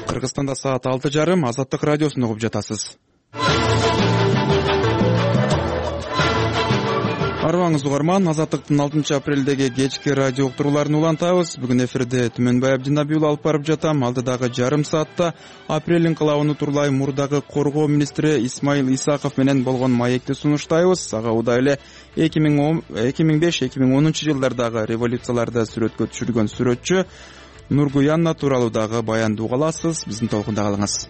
Кыргызстанда саат 6:30. Азаттык радиосун угуп жатасыз. Арбаңыз угарман, Азаттыктын 6-апрелдеги кечки радио уктурууларын улантабыз. Бүгүн эфирде Түмөнбай Абдинабий уулу алып барып жатам. Алдыдагы жарым саатта апрель инкылабын турлай мурдагы коргоо министри Исмаил Исаков менен болгон маекти сунуштайбыз. Ага удай эле 2005-2010 жылдардагы революцияларды сүрөткө түшүргөн сүрөтчү Нургуянна тууралуу дагы баянды уга аласыз. Биздин толкунда калыңыз.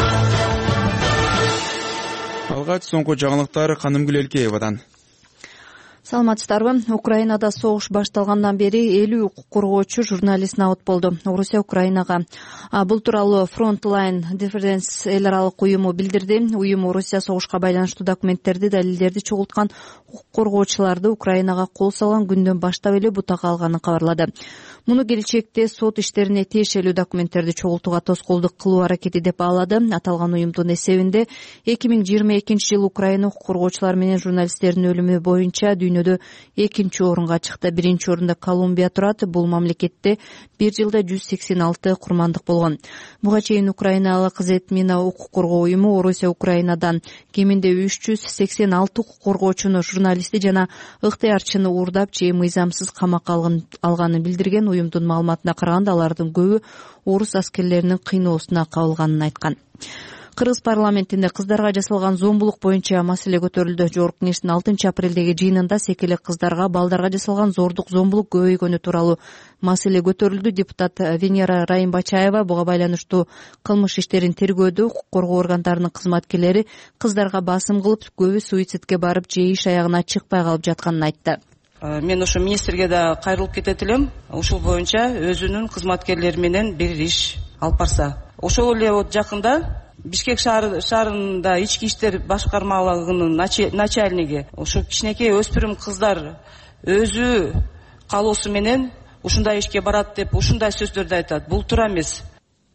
Алгач соңку жаңылыктар Канымгүл Элкеевадан. Саламатсыздарбы? Украинада согуш башталгандан бери 50 укук коргоочу журналист набыт болду. Орусия Украинага. Бул тууралуу Frontline Defense эл аралык уюму билдирди. Уюм Орусия согушка байланыштуу документтерди, далилдерди чогулткан укук коргоочуларды Украинага кол салган күндөн баштап эле бутага алганын кабарлады. Муну келечекте сот иштерине тиешелүү документтерди чогултууга тоскоолдук кылуу аракети деп баалады. Аталган уюмдун эсебинде 2022-жылы Украина укук коргоочулары менен журналисттердин өлүмү боюнча дүйнөдө 2-орунга чыкты. 1-орунда Колумбия турат. Бул мамлекетте бир жылда 186 курмандык болгон. Буга чейин украиналык Зетмина укук коргоо уюму Орусия Украинадан кеминде 386 укук коргоочуну, журналистти жана ыктыярчыны уурдап же мыйзамсыз камакка алганын билдирген. Уюмдун маалыматына караганда алардын көбү орус аскерлеринин кыйноосуна кабылганын айткан. Кыргыз парламентинде кыздарга жасалган зомбулук боюнча маселе көтөрүлдү. Жогорку кеңештин 6-апрелдеги жыйынында секелек кыздарга, балдарга жасалган зордук, зомбулук көбөйгөнү тууралуу маселе көтөрүлдү. Депутат Венера Райымбачаева буга байланыштуу кылмыш иштерин тергөөдө укук коргоо органдарынын кызматкерлери кыздарга басым кылып, көбү суицидке барып же иш аягына чыкпай калып жатканын айтты. Мен ошо министрге да кайрылып кетет элем. Ушул боюнча өзүнүн кызматкерлери менен бир иш алып барса. Ошол эле жакында Бишкек шаарында ички иштер башкармалыгынын начальниги ошо кичинекей өспүрүм кыздар өзү калоосу менен ушундай ишке барат деп ушундай сөздөрдү айтат. Бул туура эмес.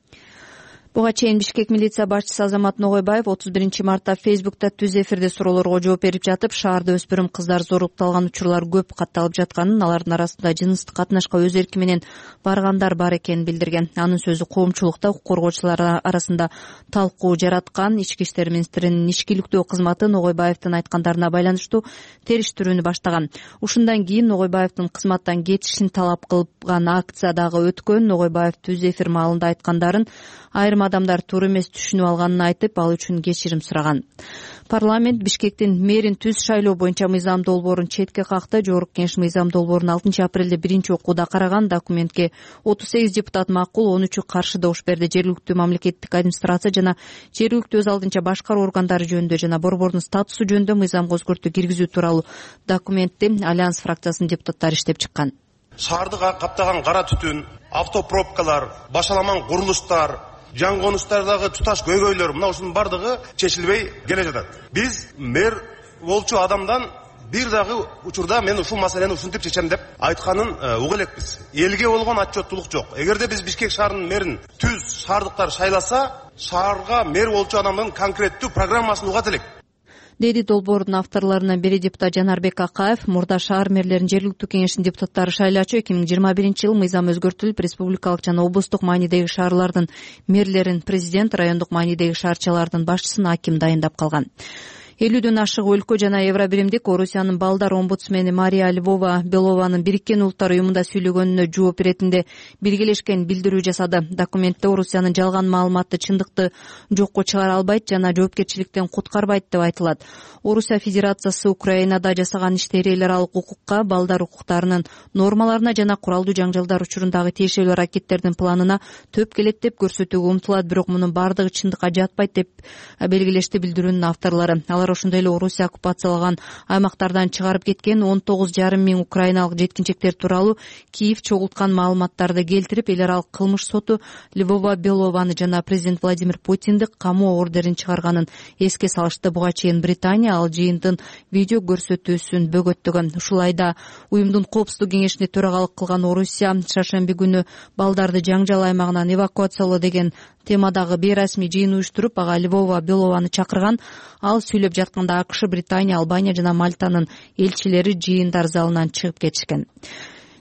Буга чейин Бишкек милиция башчысы Азамат Ногойбаев 31-мартта Фейсбукта түз эфирде суроолорго жооп берип жатып, шаарда өспүрүм кыздар зорлукталган учурлар көп катталып жатканын, алардын арасында жыныстык катнашка өз эрки менен баргандар бар экенин билдирген. Анын сөзү коомчулукта укук коргоочулар арасында талкуу жараткан. Ички иштер министринин ишкиликтөө кызматы Ногойбаевдин айткандарына байланыштуу териштирүүнү баштаган. Ушундан кийин Ногойбаевдин кызматтан кетишин талап кылган акция дагы өткөн. Ногойбаев түз эфир маалында айткандарын айрым адамдар туура эмес түшүнүп алганын айтып, ал үчүн кечирим сураган. Парламент Бишкектин мэрин түз шайлоо боюнча мыйзам долбоорун четке какты. Жогорку кеңеш мыйзам долбоорун 6-апрелде биринчи окууда караган. Документке 38 депутат макул, 13 каршы добуш берди. Жергиликтүү мамлекеттик администрация жана жергиликтүү өз алдынча башкаруу органдары жөнүндө жана борбордун статусу жөнүндө мыйзамга өзгөртүү киргизүү тууралуу документти Альянс фракциясынын депутаттары иштеп чыккан. Шаарды каптаган кара түтүн, автопробкалар, башаламан курулуштар, жан конуштардагы туташ көйгөйлөр, мына ушунун бардыгы чечилбей келе жатат. Биз мэр болчу адамдан бир дагы учурда мен ушул маселени ушинтип чечем деп айтканын уга элекпиз. Элге болгон отчеттуулук жок. Эгерде биз Бишкек шаарынын мэрин түз шаардыктар шайласа, шаарга мэр болчу адамдын конкреттүү программасын угат элек. Деди долбоордун авторлорунун бири депутат Жанарбек Акаев. Мурда шаар мэрлерин жергиликтүү кеңештин депутаттары шайлачу. 2021-жылы мыйзам өзгөртүлүп, республикалык жана облустук маанидеги шаарлардын мэрлерин президент, райондук маанидеги шаарчалардын башчысын аким дайындап калган. 50дөн ашык өлкө жана Евробиримдик Орусиянын балдар омбудсмени Мария Львова Белованын Бириккен Улуттар уюмунда сүйлөгөнүнө жооп иретинде белгилешкен билдирүү жасады. Документте Орусиянын жалган маалыматты чындыкты жокко чыгара албайт жана жоопкерчиликтен куткарбайт деп айтылат. Орусия Федерациясы Украинада жасаган иштери эл аралык укукка, балдар укуктарынын нормаларына жана куралдуу жаңжалдар учурундагы тиешелүү аракеттердин планына төп келет деп көрсөтүүгө умтулат. Бирок мунун бардыгы чындыкка жатпайт деп белгилешти билдирүүнүн авторлору. Ошондой эле Орусия оккупацияланган аймактардан чыгарып кеткен 19,5 миң украиналык жеткинчектер тууралуу Киев чогулткан маалыматтарды келтирип, эл аралык кылмыш соту Львова Белованы жана президент Владимир Путинди камоо ордерин чыгарганын эске салышты. Буга чейин Британия ал жыйындын видео көрсөтүүсүн бөгөттөгөн. Ушул айда уюмдун коопсуздук кеңешине төрагалык кылган Орусия шаршемби күнү балдарды жаңжал аймагынан эвакуациялоо деген темадагы бейрасмий жыйын уюштуруп, ага Львова Белованы чакырган. Ал сүйлөп жатканда АКШ, Британия, Албания жана Мальтанын элчилери жыйындар залынан чыгып кетишкен.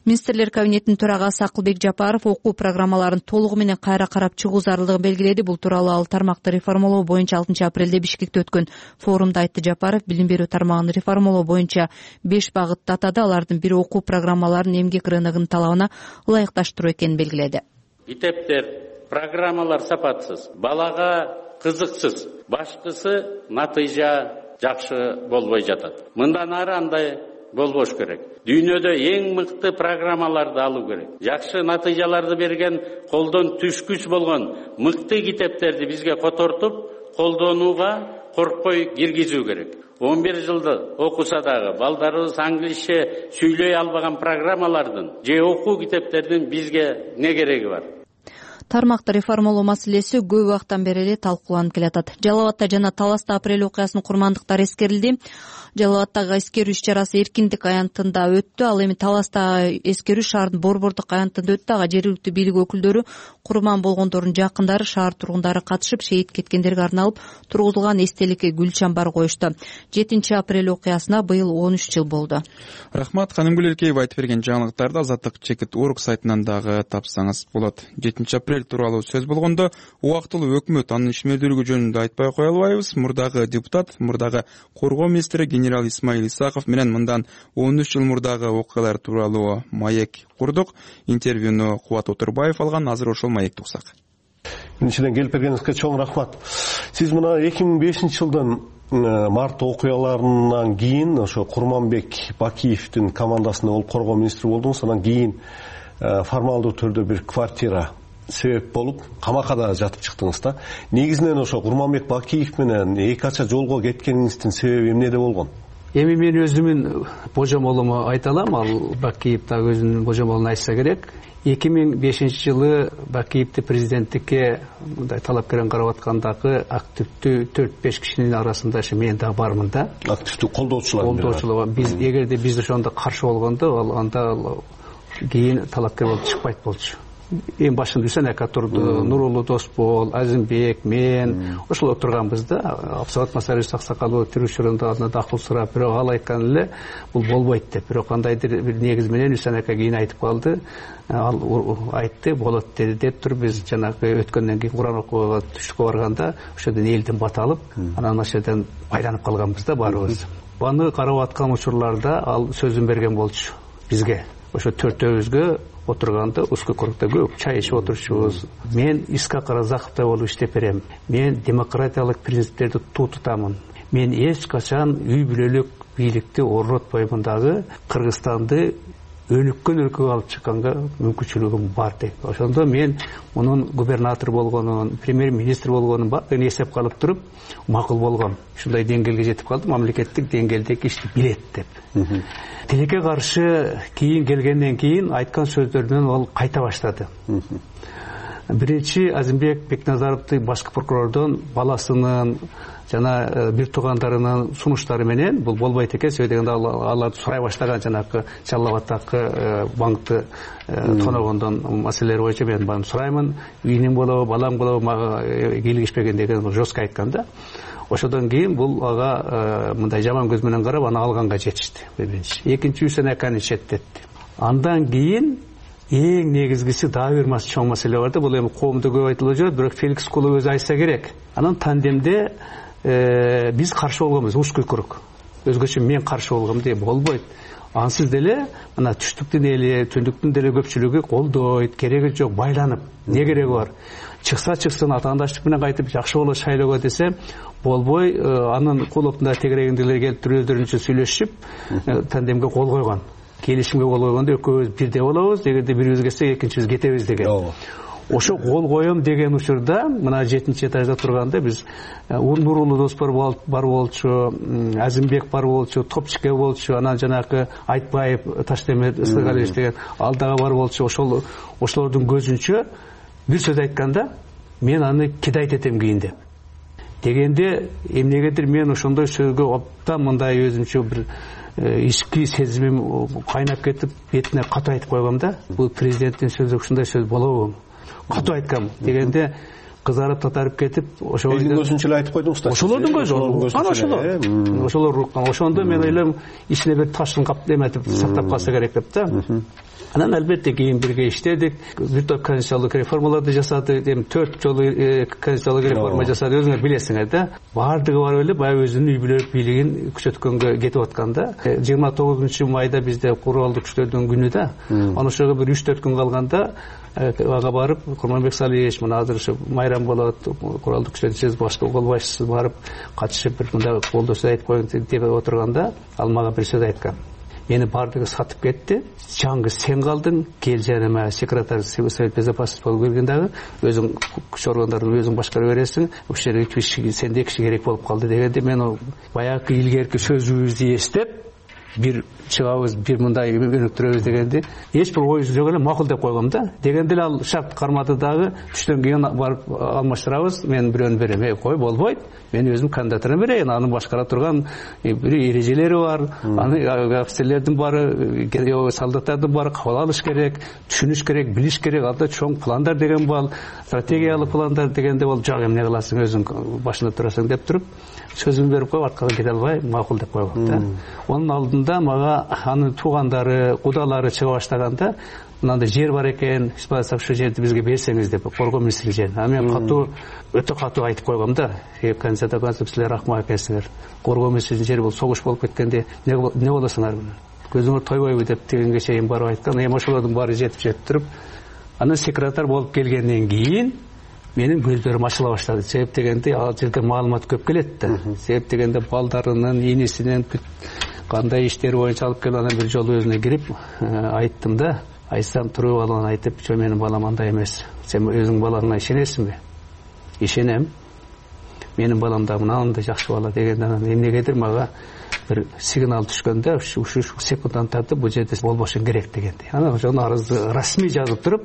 Министрлер кабинетинин төрагасы Акылбек Жапаров окуу программаларын толугу менен кайра карап чыгуу зарылдыгын белгиледи. Бул тууралуу ал тармакты реформалоо боюнча 6-апрелде Бишкекте өткөн форумда айтты. Жапаров билим берүү тармагын реформалоо боюнча 5 багытты атады. Алардын бири окуу программаларын эмгек рыногунун талабына ылайыкташтыруу экенин белгиледи. Мектептер, программалар сапатсыз, балага кызыксыз, башкысы натыйжа жакшы болбой жатат. Мындан ары андай болбош керек. Дүйнөдө эң мыкты программаларды алуу керек. Жакшы натыйжаларды берген, колдон түшкүч болгон мыкты китептерди бизге котортуп, колдонууга коркпой киргизүү керек. 11 жылды окуса дагы балдарыбыз англисче сүйлөй албаган программалардын же окуу китептердин бизге не кереги бар? Тармакты реформалоо маселеси көп убакыттан бери эле талкууланып келатат. Жалал Абадта жана Таласта апрель окуясынын курмандыктары эскерилди. Жалал Абадтагы эскерүү иш-чарасы эркиндик аянтында өттү. Ал эми Таласта эскерүү шаардын Борбордук аянтында өттү. Ага жергиликтүү бийлик өкүлдөрү, курман болгондордун жакындары, шаар тургундары катышып, шейит кеткендерге арналып тургузулган эстеликке гүл чамбар коюшту. 7-апрель окуясына быйыл 13 жыл болду. Рахмат. Канымгүл Эркеева айтып берген жаңылыктарды Азаттык Чекит.org сайтынан дагы тапсаңыз болот. 7-апрель тууралуу сөз болгондо убактылуу өкмөт анын ишмердүүлүгү жөнүндө айтпай кое албайбыз. Мурдагы депутат, мурдагы коргоо министри генерал Исмаил Исаков менен мындан 13 жыл мурдагы окуялар тууралуу маек курдук. Интервьюну Кубат Отурбаев алган. Азыр ошол маекти уксак. Биринчиден келип бергениңизге чоң рахмат. Сиз мына 2005 жылдын март окуяларынан кийин ошо Курманбек Бакиевдин командасында ол коргоо министри болдуңуз. Анан кийин формалдуу түрдө бир квартира себеп болуп камакада жатып чыктыңыз да. Негизинен ошо Курманбек Бакиев менен эки кача жолго кеткениңиздин себеби эмнеде болгон? Эми мен өзүмүн божомолуму айта алам. Ал Бакиев да өзүнүн божомолун айтса керек. 2005 жылы Бакиевди президенттикке мындай талапкерин карап аткандагы активдүү 4-5 кишинин арасында мен да бармын да. Активдүү колдоочулар. Биз эгерде биз ошондо каршы болгондо, ал анда кийин талапкер болуп чыкпайт болчу. Эң башында Үсенека турду, Нурулуу Досбол, Азимбек, мен ошол отурганбыз да. Абсагат Масариш Аксакалуу тирүүчүрүндө аны дакыл сурап, бирок ал айткан эле бул болбойт деп. Бирок кандайдыр бир негиз менен Үсенека кийин айтып калды. Ал айтты, болот деди деп туруп биз жанагы өткөндөн кийин Куран окууга түштүккө барганда ошодон элдин бат алып, анан ошодон байланып калганбыз да баарыбыз. Баны карап аткан учурларда ал сөзүн берген болчу бизге. Ошо төртөөбүзгө отурганда узкий кругда көп чай ичип отурчубуз. Мен Искак Разаковтой болуп иштеп берем. Мен демократиялык принциптерди тутамын. Мен эч качан үй бүлөлүк бийликти орнотпоймун дагы. Кыргызстанды өнүккөн өлкөгө алып чыкканга мүмкүнчүлүгүм бар деп. Ошондо мен мунун губернатор болгонун, премьер-министр болгонун баарын эсеп калып туруп, макул болгон. Ушундай деңгээлге жетип калдым, мамлекеттик деңгээлдеги ишти билет деп. Тилекке каршы кийин келгенден кийин айткан сөздөрүнөн ал кайта баштады. Биринчи Азимбек Бекназаровду башкы прокурордон баласынын жана бир туугандарынын сунуштары менен бул болбойт экен дегенде аларды сурай баштаган жанагы Жалал Абадтагы банкты тоногондон маселелер боюнча мен баны сураймын, үйүнүм болобу, балам болобу, мага келишпеген деген жестко айткан да. Ошодон кийин бул ага мындай жаман көз менен карап аны алганга жетишти. Экинчи Үсенеканы четтетти. Андан кийин эң негизгиси дагы бир чоң маселе бар да. Бул эми коомдо көп айтылып жүрөт, бирок Феликс Кулов өзү айтса керек. Анан тандемде биз каршы болгонбуз, узкий круг. Өзгөчө мен каршы болгом деп болбойт. Ансыз деле мына түштүктүн эли, түндүктүн деле көпчүлүгү колдойт, кереги жок, байланып. Не кереги бар? Чыксын атаандаштык менен кайтып жакшы болот шайлоого десе болбой, анын Куловдун тегерегиндегилер келип өздөрүнчө сүйлөшүп тандемге кол койгон. Келишимге кол койгондо экөөбүз бирдей болобуз, эгерде бирибиз кетсек экинчибиз кетебиз деген. Ошо кол коем деген учурда мына 7-этажда турганда биз Нурулуу Досбол бар болчу, Азимбек бар болчу, Топчике болчу, анан жанагы Айтбаев Таштемир Ысыгалиевич деген ал дагы бар болчу. Ошолордун көзүнчө бир сөз айтканда мен аны кидайт этем кийин деп. Дегенде эмнегедир мен ошондой сөзгө оптан мындай өзүмчө бир ички сезимим кайнап кетип бетине катуу айтып койгом да. Бул президенттин сөзү ушундай сөз болобу? Катуу айткам. Дегенде кызарып татарып кетип, ошо элдин көзүнчө эле айтып койдуңуз да. Ошолордун көзү. Ана ошолор уруккан. Ошондо мен ойлойм, ичине бир ташын кап эметип сактап калса керек деп да. Анан албетте кийин бирге иштедик. Бир топ конституциялык реформаларды жасады. 4 жолу конституциялык реформа жасады. Өзүңөр билесиңер да. Бардыгы барып эле баягы өзүнүн үй бүлөлүк бийлигин күчөткөнгө кетип атканда, 29-майда бизде куралдык күчтөрдүн күнү да. Аны ошого бир 3-4 күн калганда ага барып, Курманбек Салиевич мына азыр ушу майрам болот, куралдык күчтөрдүн башкы кол башчысы барып, катышып бир мындай колдоо сөз айтып коюң деп отурганда, ал мага бир сөз айткан. Мени бардыгы сатып кетти. Жаңгы сен калдың, кел жаныма секретарь Совет безопасности болуп келген дагы, өзүң күч органдарын өзүң башкара бересиң, ушул жерге сенде киши керек болуп калды дегенде мен баягы илгерки сөзүбүздү эстеп, бир чыгабыз, бир мындай өнүктүрөбүз дегенде эч бир ой жок эле макул деп койгом да. Дегенде эле ал шарт кармады дагы, түштөн кийин барып алмаштырабыз, мен бирөөнү берем. Кой, болбойт. Мен өзүм кандидатураны берейин. Аны башкара турган бир эрежелери бар. Аны офицерлердин баары, солдаттардын баары кабыл алыш керек, түшүнүш керек, билиш керек. Алда чоң пландар деген бар, стратегиялык пландар дегенде бол жок, эмне кыласың, өзүң башында турасың деп туруп, сөзүн берип коюп, аркага кете албай макул деп койгом да. Онун алдында мага анын туугандары, кудалары чыга баштаганда, мындай жер бар экен, ошол жерди бизге берсеңиз деп, коргоо министрлиги жер. А мен өтө катуу айтып койгом да. Конституция силер рахмат экенсиңер. Коргоо министрлигинин жери бул согуш болуп кеткенде не болосуңар? Көзүңөр тойбойбу деп дегенге чейин барып айткан. Эми ошолордун баары жетип туруп, анан секретарь болуп келгенден кийин менин көздөрүм ачыла баштады. Себеп дегенде ал жерде маалымат көп келет да. Себеп дегенде балдарынын, инисинин кандай иштери боюнча алып келип, анан бир жолу өзүнө кирип айттым да. Айтсам туруп алган айтып, "Жо, менин балам андай эмес. Сен өзүң балаңа ишенесиңби?" "Ишенем. Менин балам да мынандай жакшы бала" дегенде эмнегедир мага бир сигнал түшкөндө, ушу секундтан тартып бул жерде болбошуң керек дегенди. Анан ошону арызды расмий жазып туруп,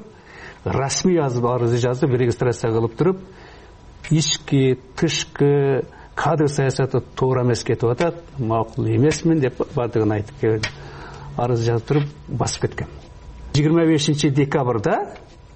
арызды жазып, регистрация кылып туруп, ички, тышкы кадр саясаты туура эмес кетип атат, макул эмесмин деп бардыгын айтып келген. Арыз жазып туруп басып кеткен. 25 декабрда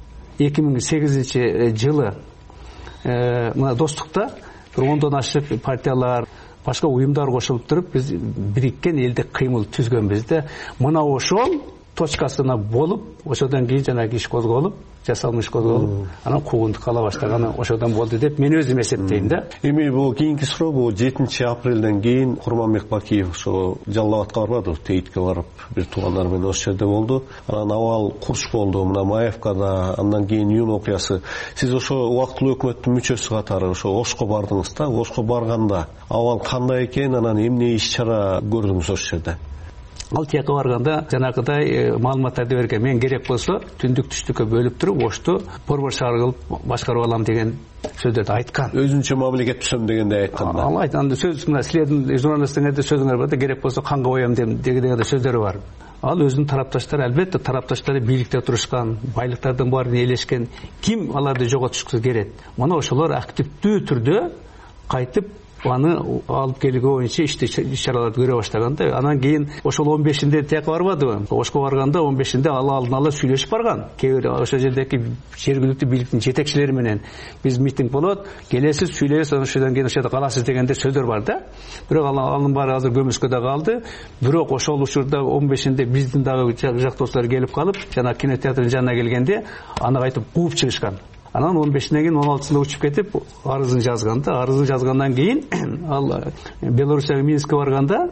2008 жылы мына достукта бир 10дон ашык партиялар, башка уюмдар кошулуп туруп, биз бириккен элдик кыймыл түзгөнбүз да. Мына ошол точкасына болуп, ошодон кийин жанагы иш козголуп, жасалмыш козголуп, анан куугунтук ала баштаганы ошодон болду деп мен өзүм эсептейм да. Эми бул кийинки суроо, бул 7 апрелден кийин Курманбек Бакиев ошо Жалал Абадка барбады, Тейитке барып, бир туугандар менен ошол жерде болду. Анан абал курч болду, мына Маевкада, андан кийин июнь окуясы. Сиз ошо убактылуу өкмөттүн мүчөсү катары ошо Ошко бардыңыз да. Ошко барганда абал кандай экен, анан эмне иш-чара көрдүңүз ошол жерде? Ал тияка барганда жанагыдай маалыматтарды берген. Мен керек болсо түндүк түштүккө бөлүп туруп, Ошту борбор шаар кылып башкарып алам деген сөздөрдү айткан. Өзүнчө мамлекет түзөм дегенде айткан да. Ал айткан сөз мына силердин журналистердин сөзүңөр бар да, керек болсо канга коем деген сөздөрү бар. Ал өзүнүн тарапташтары, албетте тарапташтары бийликте турушкан, байлыктардын баарын ээлешкен, ким аларды жоготушкусу келет. Мына ошолор активдүү түрдө кайтып аны алып келүү боюнча иш-чараларды көрө баштаганда, анан кийин ошол 15-inde тияка барбадыбы? Ошко барганда 15-inde алдын ала сүйлөшүп барган. Кээ бир ошол жердеги жергиликтүү бийликтин жетекчилери менен биз митинг болот, келесиз, сүйлөйсүз, ошондон кийин ошо жерде каласыз дегенде сөздөр бар да. Бирок анын баары азыр көмүскөдө калды. Бирок ошол учурда 15-inde биздин дагы жактоочулар келип калып, жана кинотеатрдын жанына келгенде аны кайтып кууп чыгышкан. Анан 15-ден кийин 16-сында учуп кетип арызын жазганда, арызын жазгандан кийин ал Белоруссияга Минскке барганда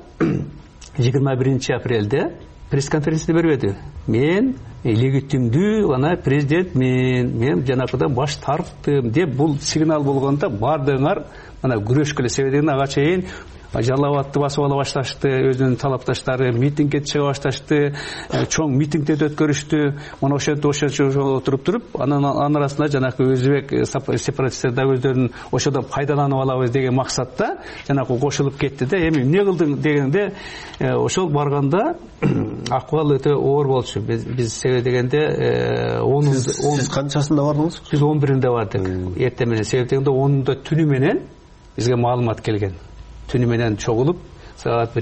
21 апрелде пресс-конференция бербеди. Мен легитимдүү ана президентмин, мен жанакыдан баш тарттым деп бул сигнал болгондо бардыгыңар мына күрөшкөлө себебин ага чейин Жалал Абадты басып ала башташты, өзүнүн талапташтары митингге чыга башташты, чоң митингдерди өткөрүштү. Мына ошол отуруп туруп, анын арасында жанагы өзбек сепаратисттер да өздөрүнүн ошодон пайдаланып алабыз деген максатта жанагы кошулуп кетти да. Эми эмне кылдың дегенде ошол барганда акыбал өтө оор болчу. Биз себеп дегенде сиз канчасында бардыңыз? Биз 11-inde бардык. Эртең менен себеп дегенде 10-да түнү менен бизге маалымат келген. Түнү менен чогулуп, саат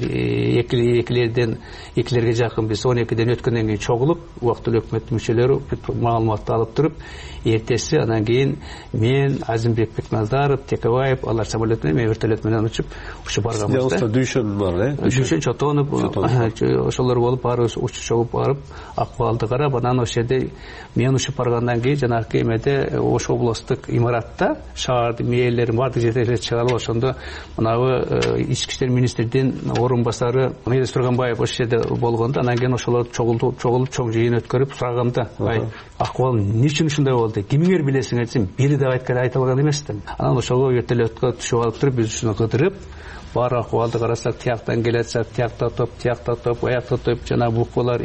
2-лерге жакын биз 12-ден өткөндөн кийин чогулуп, убактылуу өкмөттүн мүчөлөрү маалыматты алып туруп, эртеси анан кийин мен Азимбек Бекназаров, Текебаев алар самолет менен, мен вертолет менен учуп ушу барганбыз да. Дүйшөн бар, Дүйшөн Чотонов ошолор болуп барыбыз учуп чогуп барып, акыбалды карап, анан ошол жерде мен учуп баргандан кийин жанагы эмеде Ош облустук имаратта шаардын мээлерин бардык жерде чыгарып, ошондо мынабы ички иштер министринин орун басары Мелис Турганбаев ошол жерде болгондо, анан кийин ошолор чогулуп чоң жыйын өткөрүп сураганда, акыбал эмне үчүн ушундай болду? Кимиңер билесиңер десем, били деп айта алган эмес да. Анан ошого вертолетко түшүп алып туруп, биз ушуну кыдырып, бар акыбалды карасак, тияктан келатса, тиякта топ, аякта топ, жана буквалар,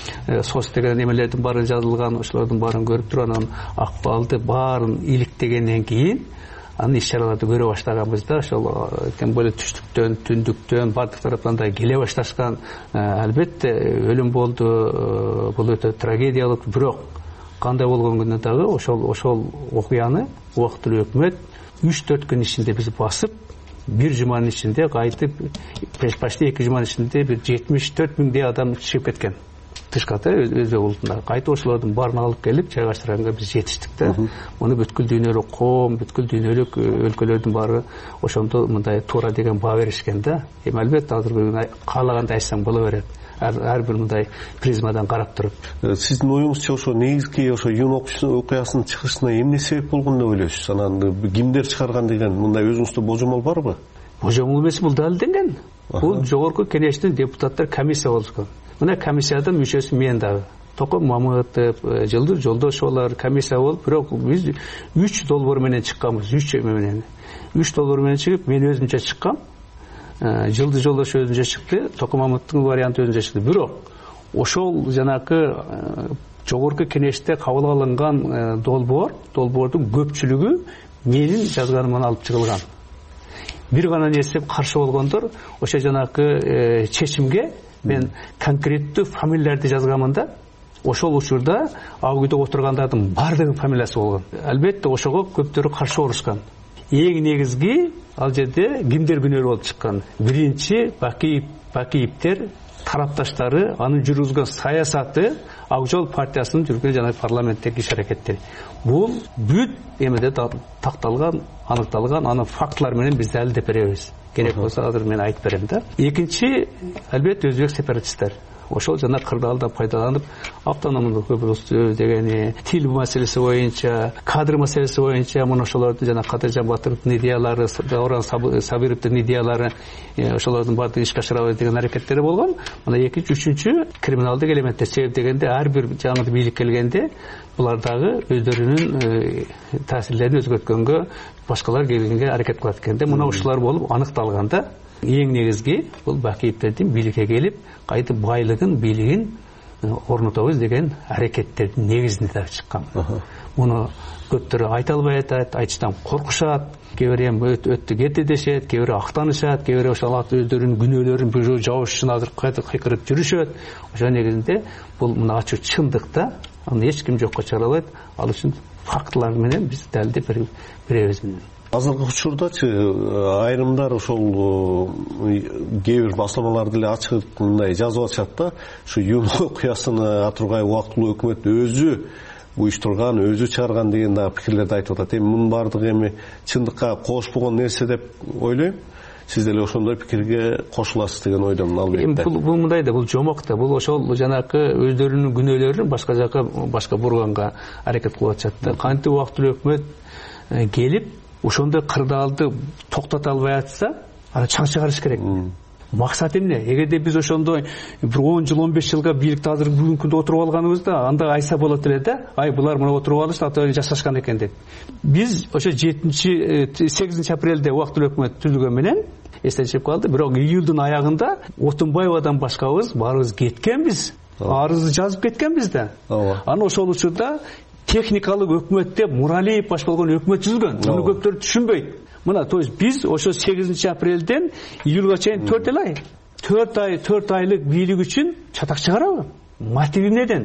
сос деген эмелердин баары жазылган, ошолордун баарын көрүп туруп, анан акыбалды баарын иликтегенден кийин анын иш-чараларды көрө баштаганбыз да. Ошол тем более түштүктөн, түндүктөн бардык тараптан да келе башташкан. Албетте өлүм болду, бул өтө трагедиялык, бирок кандай болгон күндө дагы ошол окуяны убактылуу өкмөт 3-4 күн ичинде биз басып, бир жуманын ичинде кайтып, почти 2 жуманын ичинде бир 74 миңдей адам чыгып кеткен. Тышката өзбек улутунда кайта ошолордун баарын алып келип жайгаштырганга биз жетиштик да. Муну бүткүл дүйнөлүк коом, бүткүл дүйнөлүк өлкөлөрдүн баары ошондо мындай туура деген баа беришкен да. Эми албетте азыр каалагандай айтсаң боло берет. Ар бир мындай призмадан карап туруп. Сиздин оюңузча ошо негизги ошо июнь окуясынын чыгышына эмне себеп болгон деп ойлойсуз? Анан кимдер чыгарган деген мындай өзүңүздө божомол барбы? Божомол эмес, бул далилденген. Бул жогорку кеңештин депутаттар комиссия болушкан. Мына комиссиядын мүчөсү мен дагы. Током Мамытов, Жылдыр Жолдошовлар комиссия болуп, бирок биз 3 долбоор менен чыкканбыз, 3 долбоор менен чыгып, мен өзүмчө чыккам. Жылдыр Жолдошов өзүнчө чыкты, Током Мамытовдун варианты өзүнчө чыкты. Бирок ошол жанакы жогорку кеңеште кабыл алынган долбоордун көпчүлүгү менин жазганымдан алып чыгылган. Бир гана нерсе каршы болгондор, ошо жанакы чечимге мен конкреттүү фамилияларды жазганмын да. Ошол учурда ал үйдө отургандардын баардыгынын фамилиясы болгон. Албетте ошого көптөрү каршы болушкан. Эң негизги ал жерде кимдер күнөөлүү болуп чыккан? Биринчи Бакиевтер тарапташтары, анын жүргүзгөн саясаты, Ак Жол партиясынын жүргүзгөн жана парламенттеги иш-аракеттери. Бул бүт эмеде такталган, аныкталган, анын фактылар менен биз далилдеп беребиз. Керек болсо азыр мен айтып берем да. Экинчи, албетте өзбек сепаратисттер. Ошол жана кырдаалдан пайдаланып, автономдук өбүрүстү дегени, тил маселеси боюнча, кадр маселеси боюнча, мына ошолордун жана Кадыржан Батыровдун идеялары, Дауран Сабировдун идеялары, ошолордун баардыгын ишке ашырабыз деген аракеттери болгон. Мына экинчи, үчүнчү криминалдык элементтер. Себеп дегенде ар бир жаңы бийлик келгенде булар дагы өздөрүнүн таасирлерин өзгөрткөнгө, башкалар келгенге аракет кылат экенде. Мына ушулар болуп аныкталганда, эң негизги бул Бакиевтердин бийликке келип, кайтып байлыгын, бийлигин орнотобуз деген аракеттердин негизинде чыккан. Муну көптөрү айта албай атат, айтыштан коркушат, кээ бири эми өттү кетти дешет, кээ бири актанышат, кээ бири ошол өздөрүнүн күнөөлөрүн бирөө жабыш үчүн азыр кыйкырып жүрүшөт. Ошол негизинде бул мына ачуу чындыкта, аны эч ким жокко чыгара албайт. Ал үчүн фактылар менен биз далилдеп беребиз. Азыркы учурдачы айрымдар ошол кээ бир басылмаларды эле ачып мындай жазып атышат да, ушу июнь окуясыны Атургай убактылуу өкмөт өзү уюштурган, өзү чыгарган деген да пикирлерди айтып атат. Эми мунун баардыгы эми чындыкка кошпогон нерсе деп ойлойм. Сиз деле ошондой пикирге кошуласыз деген ойдомун албетте. Бул мындай да, бул жомок да, бул ошол жанакы өздөрүнүн күнөөлөрүн башка жака, башка бурганга аракет кылып атышат да. Кантип убактылуу өкмөт келип ошондой кырдаалды токтото албай атса, аны чаң чыгарыш керек. Максат эмне? Эгерде биз ошондой бир 10 жыл, 15 жылга бийликте азыр бүгүнкү күндө отуруп алганыбызда, анда айса болот эле да. Ай, булар мына отуруп алышты, ата жашашкан экен деп. Биз ошо 8 апрелде убактылуу өкмөт түзүлгөн менен эстечип калды. Бирок июлдун аягында Отунбаевадан башкабыз баарыбыз кеткенбиз. Арызды жазып кеткенбиз да. Аны ошол учурда техникалык өкмөт деп Муралиев баш болгон өкмөт түзүлгөн. Муну көптөр түшүнбөйт. Мына, то есть биз ошо 8 апрелден июлга чейин 4 айлык бийлик үчүн чатак чыгарабы? Мотиви эмнеден?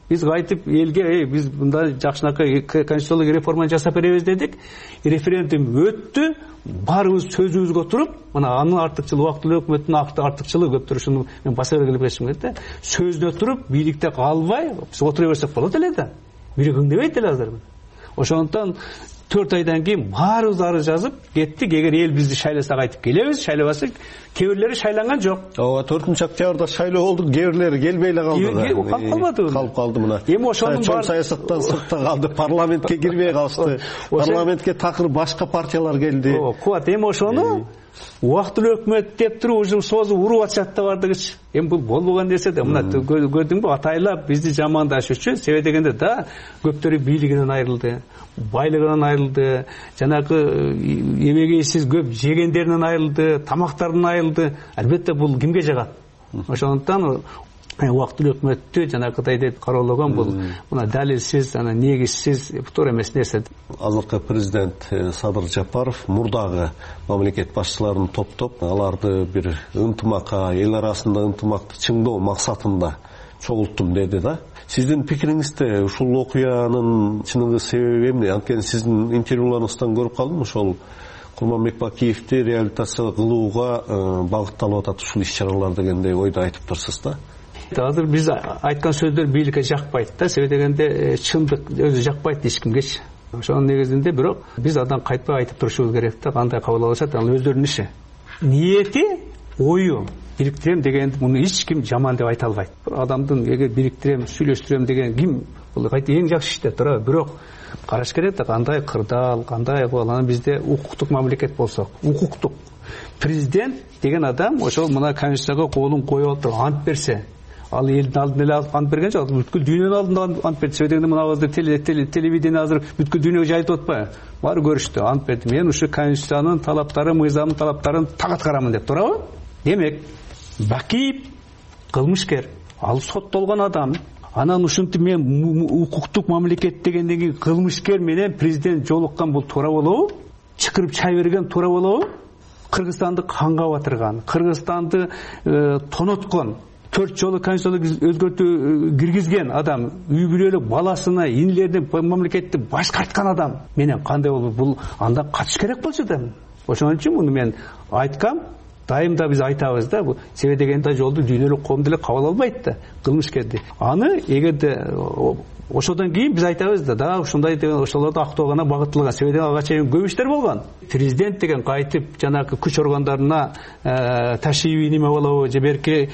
Биз кайтып элге биз мындай жакшынакай конституциялык реформаны жасап беребиз дедик. Референдум өттү. Баарыбыз сөзүбүзгө туруп, мына анын артыкчылыгы убактылуу өкмөттүн артыкчылыгы көп турушун мен баса бергиле кетишим керек да. Сөзүнө туруп, бийликте калбай, биз отура берсек болот эле да. Бирок үндебейт эле азыр. Ошондон 4 айдан кийин баарыбыз арыз жазып кеттик. Эгер эл бизди шайласа кайтып келебиз, шайлабаса кээ бирлери шайланган жок. 4-октябрда шайлоо болду, кээ бирлери келбей эле калды. Калып калды мына. Эми ошонун чоң саясаттан сыртта калды, парламентке кирбей калышты. Парламентке такыр башка партиялар келди. Кубат, эми ошону убактылуу өкмөт деп туруп уже созуп уруп атышат да бардыгычы. Эми бул болбогон нерсе да. Мына көрдүңбү, атайлап бизди жамандашуучу себеп дегенде да көптөрү бийлигинен айрылды, байлыгынан айрылды, жанагы эбегейсиз көп жегендеринен айрылды, тамактарынан айрылды. Албетте бул кимге жагат? Ошондон убактылуу өкмөттү жанагыдай деп кароологон бул мына далилсиз, ана негизсиз, туура эмес нерсе. Азыркы президент Садыр Жапаров мурдагы мамлекет башчыларын топтоп, аларды бир ынтымакка, эл арасында ынтымакты чыңдоо максатында чогулттум деди да. Сиздин пикириңизде ушул окуянын чыныгы себеби эмне? Анткени сиздин интервьюларыңыздан көрүп калдым, ошол Курманбек Бакиевди реабилитация кылууга багытталып атат ушул иш-чаралар дегендей ойду айтып турсуз да. Азыр биз айткан сөздөр бийликке жакпайт да, себеп дегенде чындык өзү жакпайт эч кимгечи. Ошонун негизинде бирок биз андан кайтпай айтып турушубуз керек да, кандай кабыл алышат, ал өздөрүнүн иши. Ниети, ою бириктирем дегенди муну эч ким жаман деп айта албайт. Адамдын эгер бириктирем, сүйлөштүрөм деген ким бул эң жакшы иште тура, бирок караш керек да, кандай кырдаал, кандай анан бизде укуктук мамлекет болсок, укуктук президент деген адам ошол мына конституцияга колун коюп отуруп ант берсе, ал элдин алдына эле ант берген жок, бүткүл дүйнөнүн алдында ант берди. Себеп мына азыр телевидение азыр бүткүл дүйнөгө жайылып атпайбы? Баары көрүштү, ант берди. Мен ушу конституциянын талаптары, мыйзамдын талаптарын так аткарамын деп, туурабы? Демек, Бакиев кылмышкер, ал соттолгон адам. Анан ушинтип мен укуктук мамлекет дегенден кийин кылмышкер менен президент жолуккан бул туура болобу? Чыкырып чай берген туура болобу? Кыргызстанды канга батырган, Кыргызстанды тоноткон, 4 жолу конституцияга өзгөртүү киргизген адам, үй бүлөлүк баласына, инилердин мамлекетти башкарткан адам менен кандай болду? Бул анда катыш керек болчу да. Ошон үчүн муну мен айткам, дайымда биз айтабыз да, бул себеп дегенде жолду дүйнөлүк коом деле кабыл албайт да, кылмышкерди. Аны эгерде ошодон кийин биз айтабыз да, ушундай деген ошолорду актоого гана багытталган. Себеп ага чейин көп иштер болгон. Президент деген кайтып жанагы күч органдарына ташиби неме болобу, же берки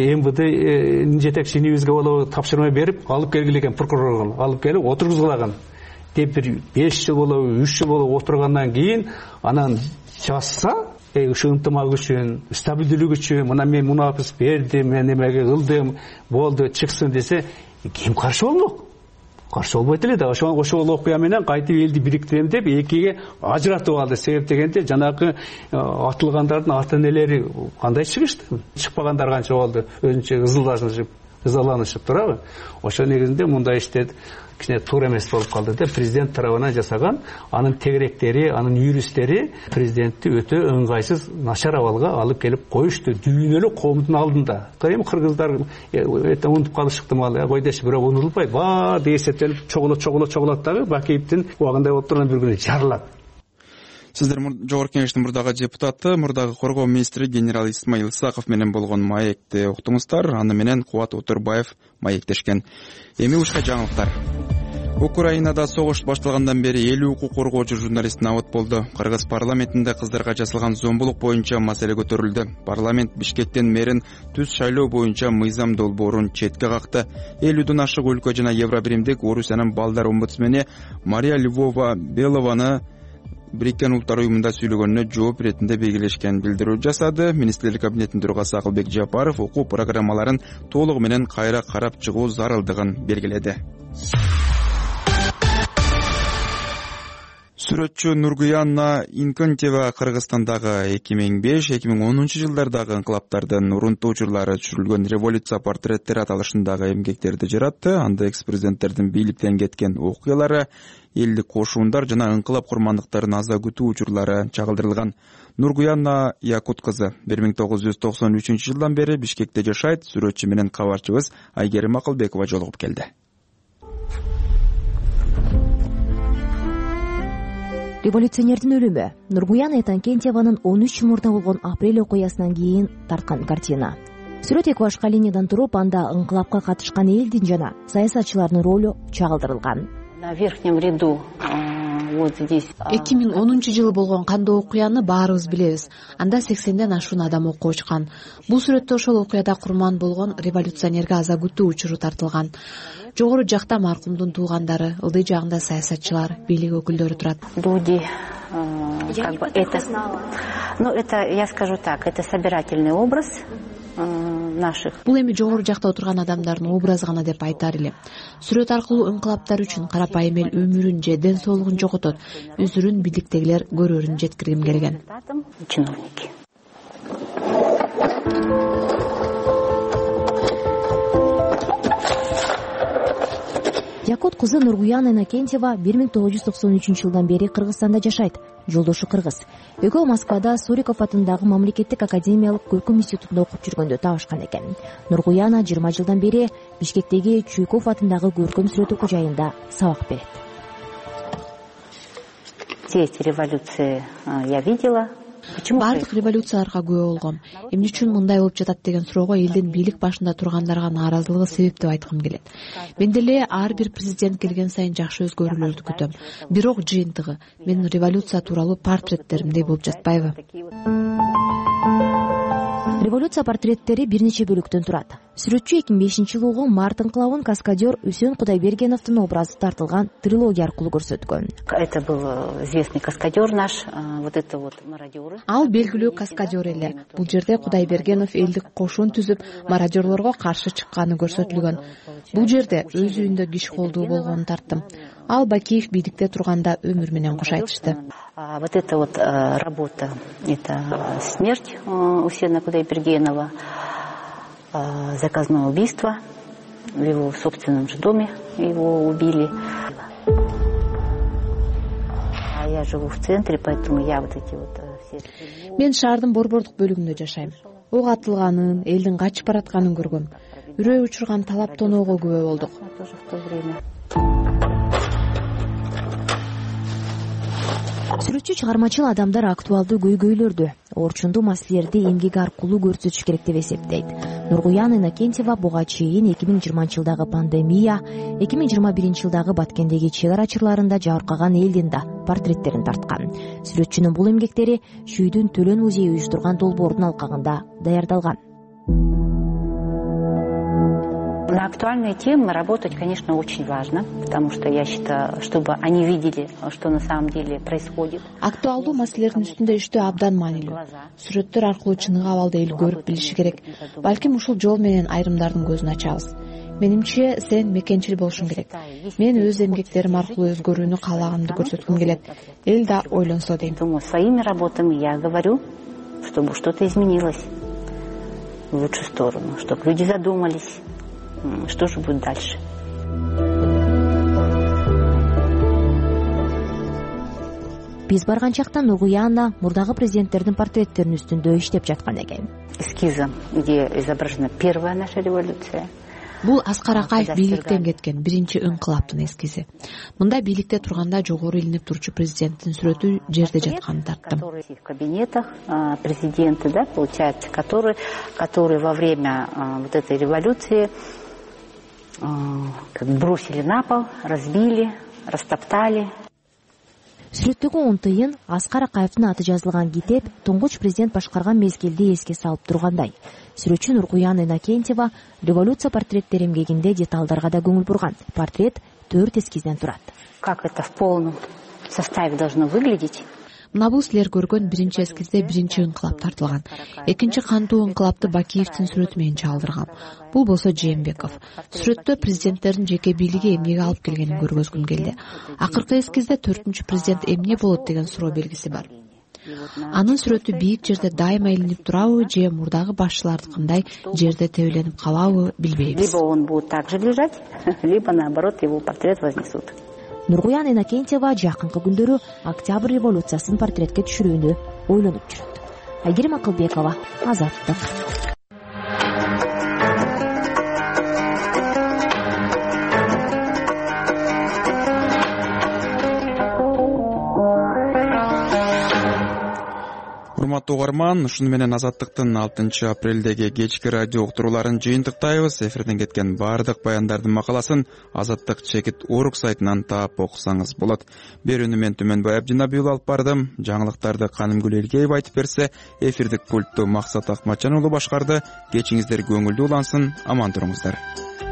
МВД жетекчи инибизге болобу тапшырма берип алып келгиле экен, прокурорго алып келип отургузгулаган деп бир 5 жыл болобу, 3 жыл болобу отургандан кийин анан жазса, ушу ынтымак үчүн, стабилдүүлүк үчүн, мына мен мунапыс бердим, мен немеге кылдым, болду, чыксын десе, ким каршы болмок? Каршы болбойт эле да. Ошол окуя менен кайтып элди бириктирем деп экиге ажыратып алды. Себеп дегенде жанагы атылгандардын ата-энелери кандай чыгышты? Чыкпагандар канча болду? Өзүнчө ызаланышып турабы? Ошол негизинде мындай иштер кичине туура эмес болуп калды да. Президент тарабынан жасаган, анын тегеректери, анын юристтери президентти өтө ыңгайсыз, начар абалга алып келип коюшту дүйнөлүк коомдун алдында. Эми кыргыздар унутуп калышыктым ал, койдош, бирок унутулбайт. Баары эсептелип чогулат дагы Бакиевдин убагында болуп турган бир күнү жарылат. Сиздер Жогорку Кеңештин мурдагы депутаты, мурдагы коргоо министри генерал Исмаил Исаков менен болгон маекти уктуңуздар. Аны менен Кубат Отурбаев маектешкен. Эми ушка жаңылыктар. Украинада согуш башталгандан бери 50 укук коргоочу журналист набыт болду. Кыргыз парламентинде кыздарга жасалган зомбулук боюнча маселе көтөрүлдү. Парламент Бишкектен мэрин түз шайлоо боюнча мыйзам долбоорун четке какты. 50ден ашык өлкө жана Евробиримдик Орусиянын балдар омбудсмени Мария Львова-Белованы Бириккен Улуттар уюмунда сүйлөгөнүнө жооп иретинде белгилешкен билдирүү жасады. Министрлер кабинетинин төрагасы Акылбек Жапаров окуу программаларын толугу менен кайра карап чыгуу зарылдыгын белгиледи. Сүрөтчү Нургуянна Инкентьева Кыргызстандагы 2005-2010 жылдардагы инкылаптардын урунтуучулары түшүрүлгөн революция портреттери аталышындагы эмгектерди жаратты. Анда экс-президенттердин бийликтен кеткен окуялары, элдик кошуундар жана инкылап курмандыктарын аза күтүү учурлары чагылдырылган. Нургуянна Якут кызы 1993 жылдан бери Бишкекте жашайт. Сүрөтчү менен кабарчыбыз Айгерим Акылбекова жолугуп келди. Революционердин өлүмү Нургуян Этанкентьеванын 13 мурда болгон апрель окуясынан кийин тарткан картина. Сүрөт эки башка линиядан туруп, анда ыңкылапка катышкан элдин жана саясатчылардын ролу чагылдырылган. На верхнем ряду вот здесь 2010 болгон кандуу окуяны баарыбыз билебиз. Анда 80ден ашуун адам окуп очкан. Бул сүрөттө ошол окуяда курман болгон революционерге аза күтүү учуру тартылган. Жогору жакта маркумдун туугандары, ылдый жагында саясатчылар, бийлик өкүлдөрү турат. Люди, это, я скажу так, это собирательный образ наших. Бул эми жогору жакта отурган адамдардын образы гана деп айтар элем. Сүрөт аркылуу ыңкылаптар үчүн карапайым эл өмүрүн же ден соолугун жоготот, өзүрүн бийликтегилер көрөрүн жеткиргим келген. Чиновники. Якут кызы Нургуян Энакентьева 1993 жылдан бери Кыргызстанда жашайт. Жолдошу кыргыз. Экөө Москвада Суриков атындагы мамлекеттик академиялык көркөм институтунда окуп жүргөндө таашкан экен. Нургуяна 20 жылдан бери Бишкектеги Чуйков атындагы көркөм сүрөт окуу жайында сабак берет. Все эти революции я видела. Бардык революцияларга күбө болгом. Эмне үчүн мындай болуп жатат деген суроого элдин бийлик башында тургандарга нааразылыгы себеп деп айткым келет. Мен деле ар бир президент келген сайын жакшы өзгөрүүлөрдү күтөм. Бирок жыйынтыгы менин революция тууралуу портреттеримдей болуп жатпайбы? Революция портреттери бир нече бөлүктөн турат. Сүрөтчү 2005-жылы март ыңкылабын каскадер Үсөн Кудайбергеновдун образы тартылган трилогия аркылуу көрсөткөн. Это был известный каскадер наш, вот это вот мародеры. Ал белгилүү каскадер эле. Бул жерде Кудайбергенов элдик кошун түзүп, мародерлорго каршы чыкканы көрсөтүлгөн. Бул жерде өз үйүндө киш колдуу болгонун тарттым. Ал Бакиев бийликте турганда өмүр менен кош айтышты. Вот эта вот работа, это смерть Усена Кудайбергенова, заказное убийство в его собственном же доме, его убили. А я живу в центре, поэтому я вот эти вот все... Мен шаардын борбордук бөлүгүндө жашайм. Ок атылганын, элдин качып баратканын көргөм. Үрөй учурган талап тоноого күбө болдук. Сүрөтчү чыгармачыл адамдар актуалдуу көйгөйлөрдү, орчундуу маселелерди эмгек аркылуу көрсөтүш керек деп эсептейт. Нургуян Энакентьева буга чейин 2020-жылдагы пандемия, 2021-жылдагы Баткендеги чек ара чырларында жабыркаган элдин да портреттерин тарткан. Сүрөтчүнүн бул эмгектери Шүйдүн Төлөн музейи уюштурган долбоордун алкагында даярдалган. На актуальные темы работать, конечно, очень важно, потому что я считаю, чтобы они видели, что на самом деле происходит. Актуалдуу маселелердин үстүндө иштөө абдан маанилүү. Сүрөттөр аркылуу чыныгы абалды эл көрүп билиши керек. Балким ушул жол менен айрымдардын көзүн ачабыз. Менимче сен мекенчил болушуң керек. Мен өз эмгектерим аркылуу өзгөрүүнү каалаганымды көрсөткүм келет. Эл да ойлонсо дейм. Своими работами я говорю, чтобы что-то изменилось в лучшую сторону, чтобы люди задумались. Что же будет дальше? Биз барган чакта Нургуяна мурдагы президенттердин портреттеринин үстүндө иштеп жаткан экен. Эскизом, где изображена первая наша революция. Бул Аскар Акаев бийликтен кеткен биринчи ыңкылаптын эскизи. Мында бийликте турганда жогору илинип турчу президенттин сүрөтү жерде жатканын тарттым. В кабинетах президенты, да, получается, которые во время вот этой революции бросили на пол, разбили, растоптали. Сүрөттөгү 10 тыйын Аскар Акаевдин аты жазылган китеп туңгуч президент башкарган мезгилди эске салып тургандай. Сүрөтчү Нургуян Энакентьева революция портреттери эмгегинде деталдарга да көңүл бурган. Портрет 4 эскизден турат. Как это в полном составе должно выглядеть? Мына бул силер көргөн биринчи эскизде биринчи ыңкылап тартылган. Экинчи кандуу ыңкылапты Бакиевдин сүрөтү менен чалдырган. Бул болсо Жээнбеков. Сүрөттө президенттердин жеке бийлиги эмнеге алып келгенин көргөзгүм келди. Акыркы эскизде 4-үнчү президент эмне болот деген суроо белгиси бар. Анын сүрөтү бийик жерде дайыма илинип турабы же мурдагы башчылардыкындай жерде тебеленип калабы билбейбиз. Либо он будет так же лежать, либо наоборот его портрет вознесут. Нургуян Энакентьева жакынкы күндөрү Октябрь революциясын портретке түшүрүүнү ойлонуп жүрөт. Айгерим Акылбекова, Азаттык. урматтуу угарман, ушуну менен Азаттыктын 6 апрелдеги кечки радио уктурууларын жыйынтыктайбыз. Эфирден кеткен баардык баяндардын макаласын Азаттык чекит Орг сайтынан таап окусаңыз болот. Берүүнү мен Түмөнбай Абдинабий уулу алып бардым. Жаңылыктарды Канымгүл Элгеев айтып берсе, эфирдик пультту Максат Акматжан уулу башкарды. Кечиңиздер көңүлдүү улансын, аман туруңуздар.